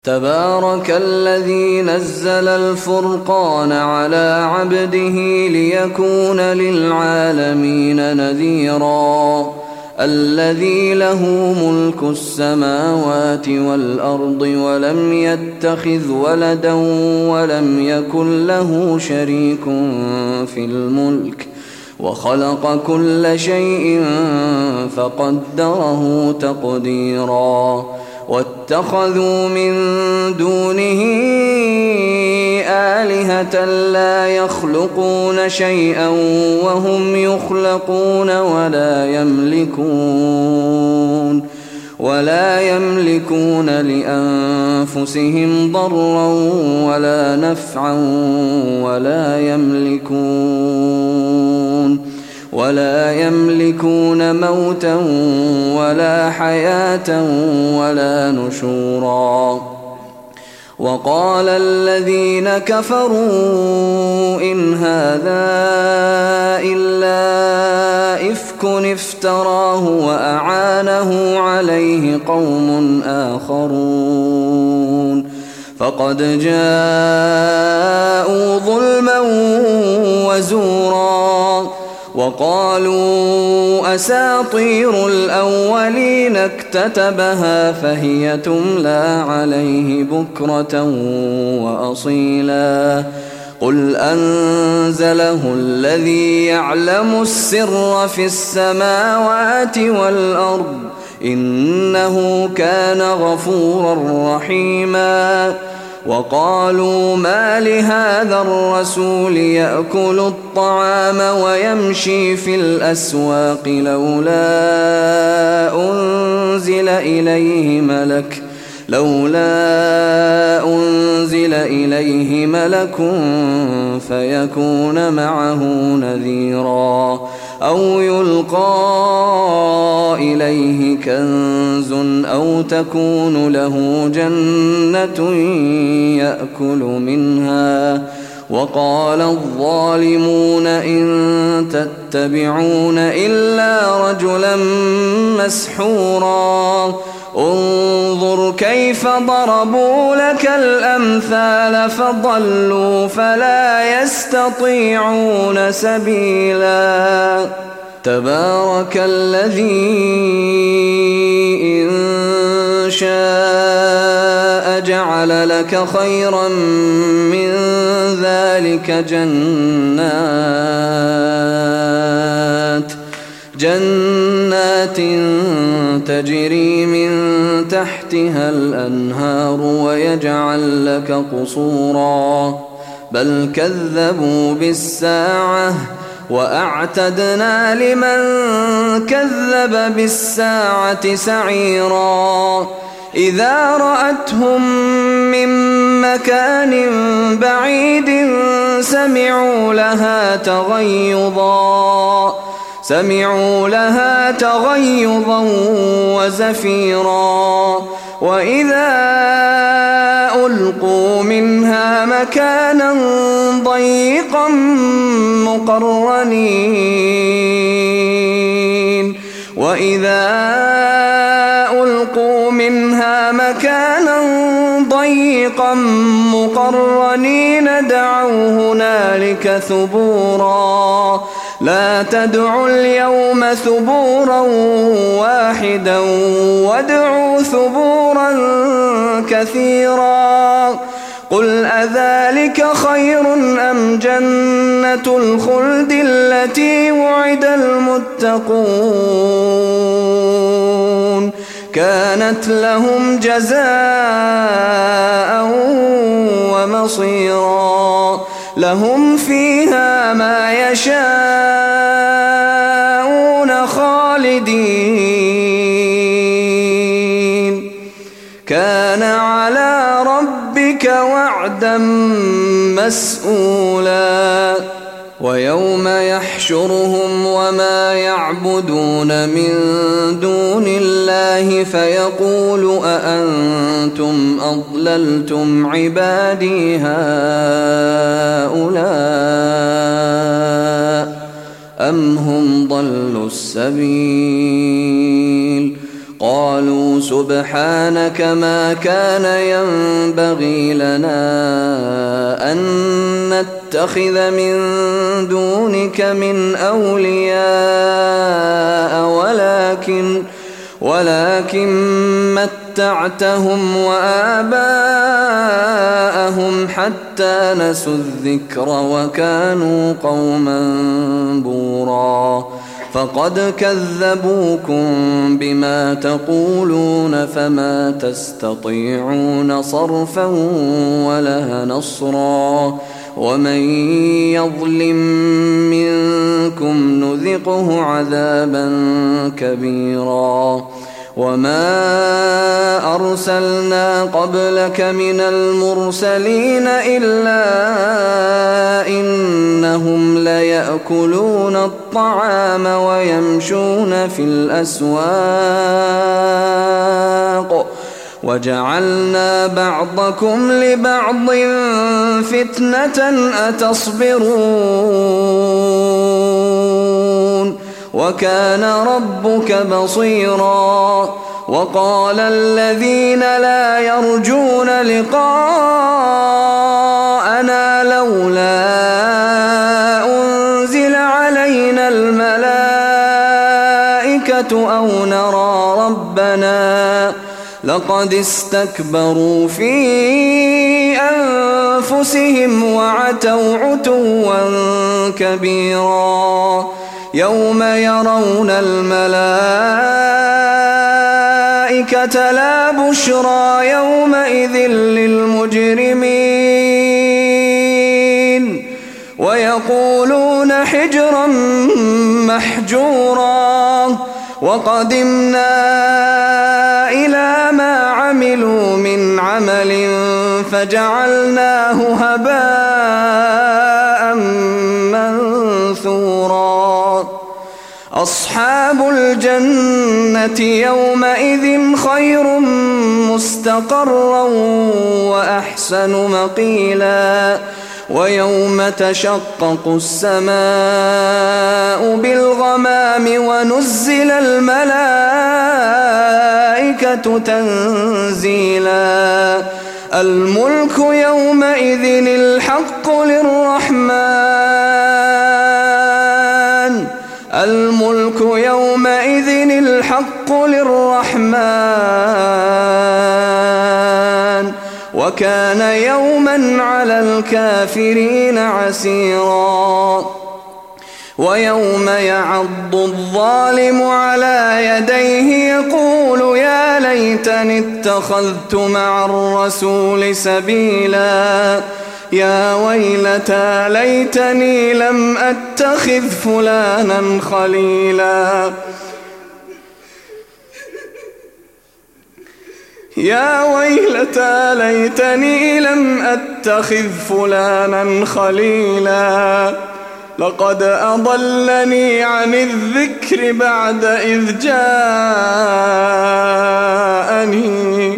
تبارك الذي نزل الفرقان على عبده ليكون للعالمين نذيرا الذي له ملك السماوات والأرض ولم يتخذ ولدا ولم يكن له شريك في الملك وخلق كل شيء فقدره تقديرا واتخذوا من دونه آلهة لا يخلقون شيئا وهم يخلقون ولا يملكون لأنفسهم ضرا ولا نفعا ولا يملكون موتا ولا حياة ولا نشورا وقال الذين كفروا إن هذا إلا إفك افتراه وأعانه عليه قوم آخرون فقد جاءوا ظلما وزورا وقالوا أساطير الأولين اكتتبها فهي تملى عليه بكرة وأصيلا قل أنزله الذي يعلم السر في السماوات والأرض إنه كان غفورا رحيما وقالوا ما لهذا الرسول يأكل الطعام ويمشي في الأسواق لولا أنزل إليه ملك فيكون معه نذيرا أو يلقى إليه كنز أو تكون له جنة يأكل منها وقال الظالمون إن تتبعون إلا رجلا مسحورا انظر كيف ضربوا لك الأمثال فضلوا فلا يستطيعون سبيلا تبارك الذي إن شاء جعل لك خيرا من ذلك جنات تجري من تحتها الأنهار ويجعل لك قصورا بل كذبوا بالساعة وأعتدنا لمن كذب بالساعة سعيرا إذا رأتهم من مكان بعيد سمعوا لها تغيظا وزفيرا وإذا ألقوا منها مكانا ضيقا مقرنين دعوا هنالك ثبورا لا تدعوا اليوم ثبورا واحدا وادعوا ثبورا كثيرا قل أذلك خير أم جنة الخلد التي وعد المتقون كانت لهم جزاء ومصيرا لهم فيها ما يشاءون خالدين كان على ربك وعدا مسئولا ويوم يحشرهم وما يعبدون من دون الله فيقول أأنتم أضللتم عبادي هؤلاء أم هم ضلوا السبيل قالوا سبحانك ما كان ينبغي لنا أن نتخذ من دونك من أولياء ولكن متعتهم وآباءهم حتى نسوا الذكر وكانوا قوما بورا فقد كذبوكم بما تقولون فما تستطيعون صرفا ولا نصرا ومن يظلم منكم نذقه عذابا كبيرا وما أرسلنا قبلك من المرسلين إلا إنهم ليأكلون الطعام ويمشون في الأسواق وجعلنا بعضكم لبعض فتنة أتصبرون وكان ربك بصيرا وقال الذين لا يرجون لقاءنا لولا أنزل علينا الملائكة أو نرى ربنا لقد استكبروا في أنفسهم وعتوا عتوا كبيرا يوم يرون الملائكة لا بشرى يومئذ للمجرمين ويقولون حجرا محجورا وقدمنا إلى ما عملوا من عمل فجعلناه هباء منثورا أصحاب الجنة يومئذ خير مستقرا وأحسن مقيلا ويوم تشقق السماء بالغمام ونزل الملائكة تنزيلا الملك يومئذ الحق للرحمن وكان يوما على الكافرين عسيرا ويوم يعض الظالم على يديه يقول يا ليتني اتخذت مع الرسول سبيلا يا ويلتى ليتني لم أتخذ فلانا خليلا يا ويلتى ليتني لم أتخذ فلانا خليلا لقد أضلني عن الذكر بعد إذ جاءني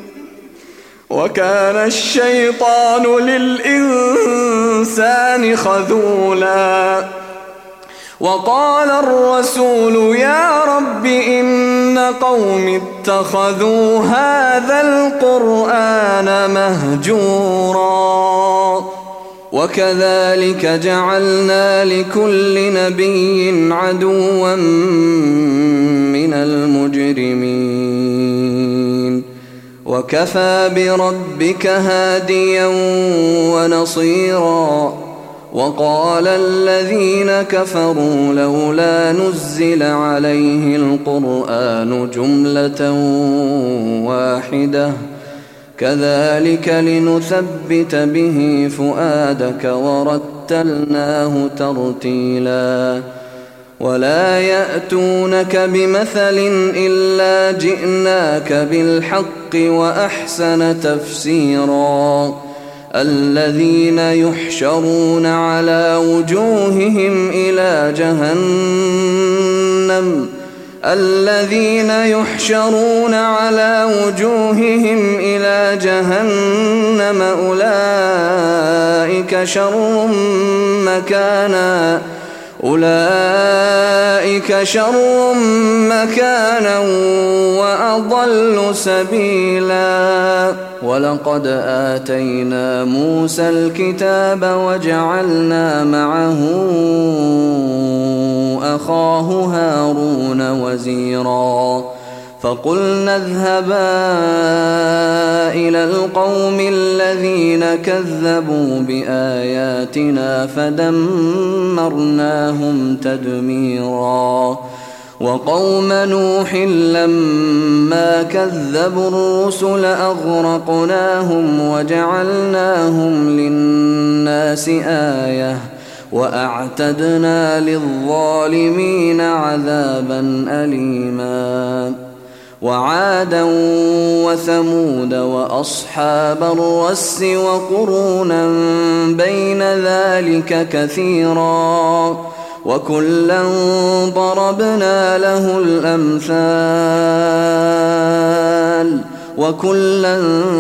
وكان الشيطان للإنسان خذولا وقال الرسول يا رب إن قوم اتخذوا هذا القرآن مهجورا وكذلك جعلنا لكل نبي عدوا من المجرمين وكفى بربك هاديا ونصيرا وقال الذين كفروا لولا نزل عليه القرآن جملة واحدة كذلك لنثبت به فؤادك ورتلناه ترتيلا ولا يأتونك بمثل إلا جئناك بالحق وأحسن تفسيرا الذين يحشرون على وجوههم إلى جهنم أولئك شر مكانا أولئك شر مكانا وأضل سبيلا. ولقد آتينا موسى الكتاب وجعلنا معه أخاه هارون وزيرا فقلنا اذهبا إلى القوم الذين كذبوا بآياتنا فدمرناهم تدميرا. وقوم نوح لما كذبوا الرسل أغرقناهم وجعلناهم للناس آية وأعتدنا للظالمين عذابا أليما. وعادا وثمود وأصحاب الرس وقرونا بين ذلك كثيرا وكلا ضربنا له الأمثال وكلا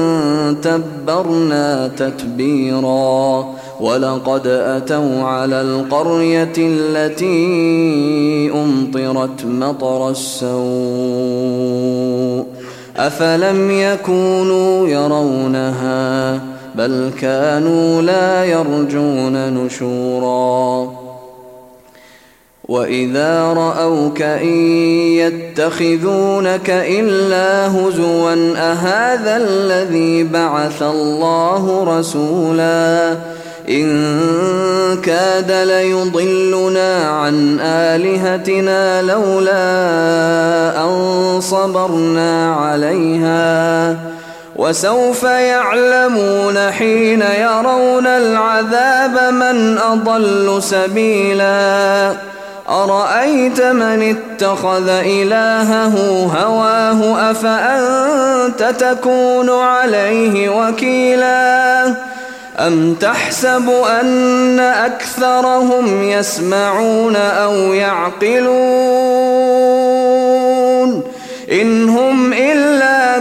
تبرنا تتبيرا. ولقد أتوا على القرية التي أمطرت مطر السوء أفلم يكونوا يرونها بل كانوا لا يرجون نشورا. وإذا رأوك إن يتخذونك إلا هزوا أهذا الذي بعث الله رسولا إن كاد ليضلنا عن آلهتنا لولا أن صبرنا عليها وسوف يعلمون حين يرون العذاب من أضل سبيلا. أرأيت من اتخذ إلهه هواه أفأنت تكون عليه وكيلا أم تحسب أن أكثرهم يسمعون أو يعقلون إن هم إلا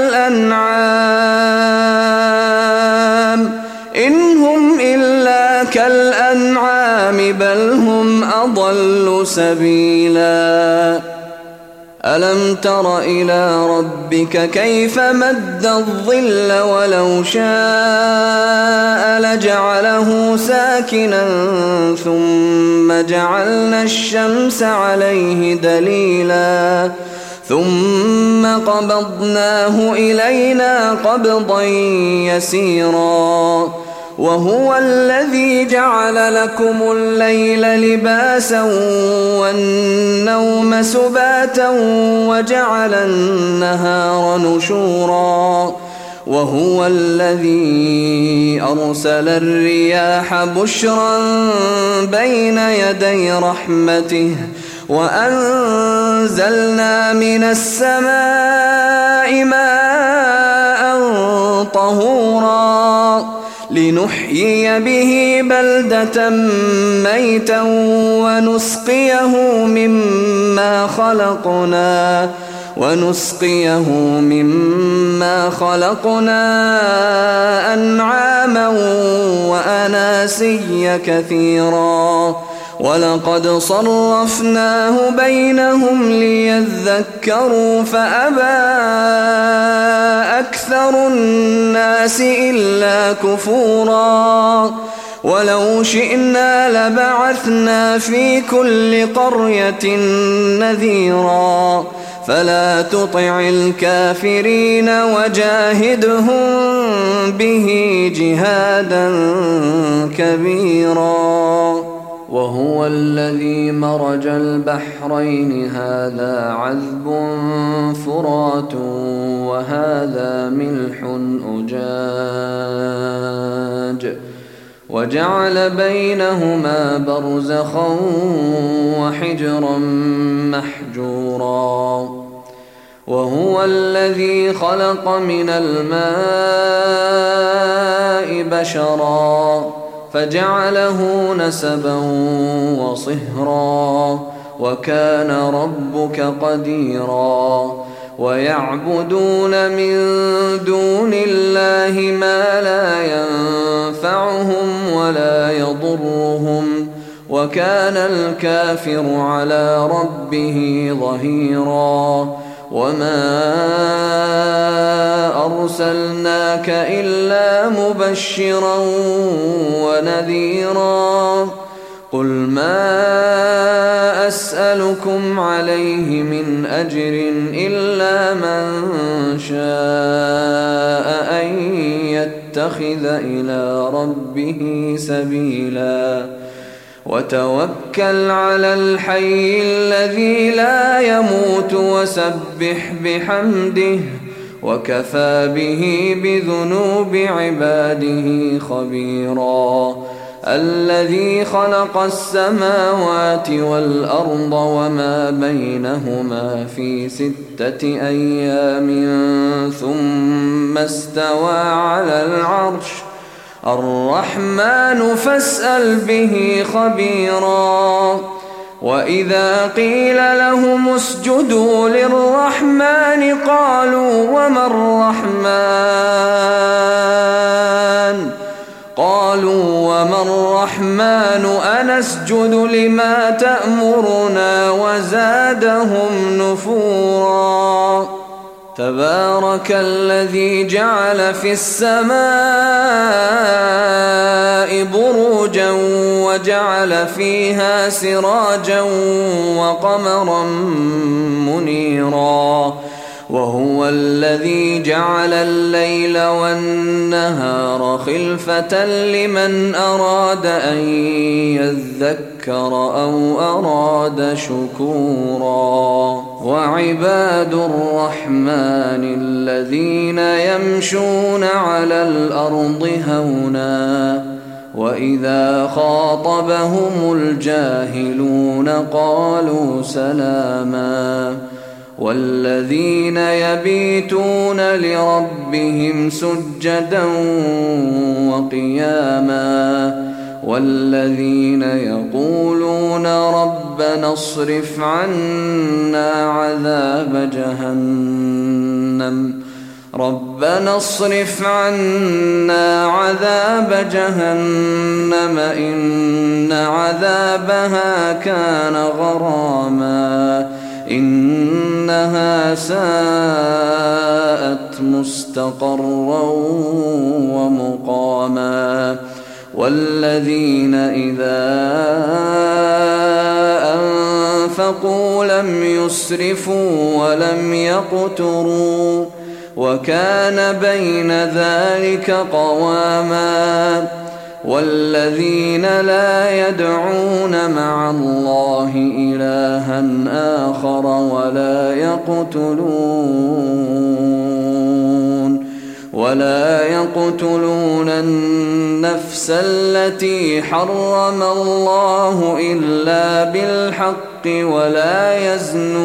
كالأنعام بل هم أضل سبيلا. ألم تر إلى ربك كيف مد الظل ولو شاء لجعله ساكنا ثم جعلنا الشمس عليه دليلا ثم قبضناه إلينا قبضا يسيرا. وهو الذي جعل لكم الليل لباسا والنوم سباتا وجعل النهار نشورا. وهو الذي أرسل الرياح بشرا بين يدي رحمته وأنزلنا من السماء ماء طهورا لنحيي به بلدة ميتا ونسقيه مما خلقنا أنعاما وأناسيا كثيرا. ولقد صرفناه بينهم ليذكروا فأبى أكثر الناس إلا كفورا. ولو شئنا لبعثنا في كل قرية نذيرا فلا تطع الكافرين وجاهدهم به جهادا كبيرا. وهو الذي مرج البحرين هذا عذب فرات وهذا ملح أجاج وجعل بينهما برزخا وحجرا محجورا. وهو الذي خلق من الماء بشرا فجعله نسبا وصهرا وكان ربك قديرا. ويعبدون من دون الله ما لا ينفعهم ولا يضرهم وكان الكافر على ربه ظهيرا وما أرسلناك إلا مبشرا ونذيرا قل ما أسألكم عليه من أجر إلا من شاء أن يتخذ إلى ربه سبيلا وتوكل على الحي الذي لا يموت وسبح بحمده وكفى به بذنوب عباده خبيرا الذي خلق السماوات والأرض وما بينهما في 6 أيام ثم استوى على العرش الرحمن فاسأل به خبيرا وإذا قيل لهم اسجدوا للرحمن قالوا وما الرحمن أنسجد لما تأمرنا وزادهم نفورا تبارك الذي جعل في السماء بروجا وجعل فيها سراجا وقمرا منيرا وهو الذي جعل الليل والنهار خلفة لمن أراد أن يذكر أو أراد شكورا وعباد الرحمن الذين يمشون على الأرض هونا وإذا خاطبهم الجاهلون قالوا سلاما والذين يبيتون لربهم سجدا وقياما والذين يقولون ربنا اصرف عنا عذاب جهنم إن عذابها كان غراما إنها ساءت مستقرا ومقاما والذين إذا أنفقوا لم يسرفوا ولم يقتروا وكان بين ذلك قواما والذين لا يدعون مع الله إلها آخر ولا يقتلون النفس التي حرم الله إلا بالحق ولا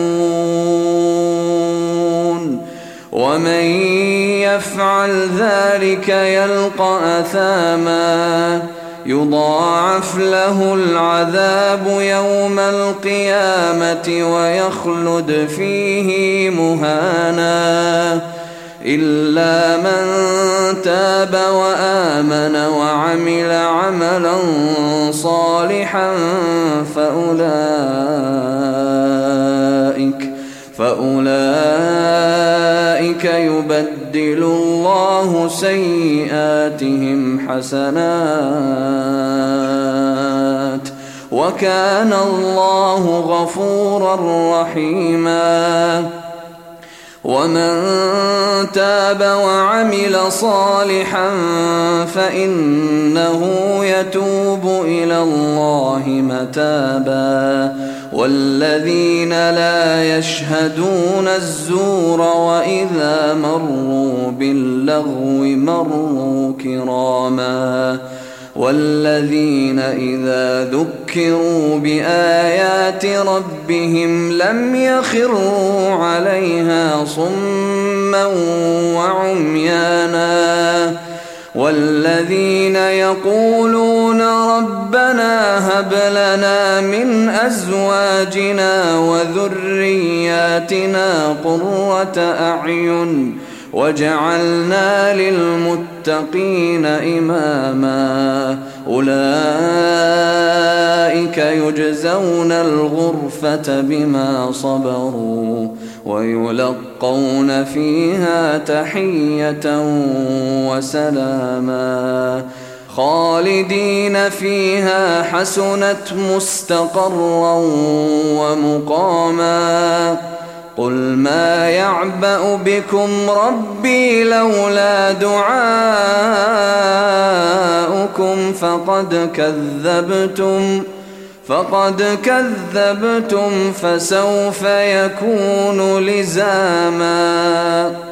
يزنون ومن يفعل ذلك يلقى أثاما يضاعف له العذاب يوم القيامة ويخلد فيه مهانا إلا من تاب وآمن وعمل عملا صالحا فأولئك يبدل الله سيئاتهم حسنات وكان الله غفورا رحيما ومن تاب وعمل صالحا فإنه يتوب إلى الله متابا والذين لا يشهدون الزور وإذا مروا باللغو مروا كراما والذين إذا ذكروا بآيات ربهم لم يخروا عليها صما وعميانا والذين يقولون ربنا هب لنا من أزواجنا وذرياتنا قرة أعين واجعلنا للمتقين إماما أولئك يجزون الغرفة بما صبروا ويلقون فيها تحية وسلاما خالدين فيها حسنت مستقرا ومقاما قل ما يعبأ بكم ربي لولا دعاؤكم فقد كذبتم فسوف يكون لزاما.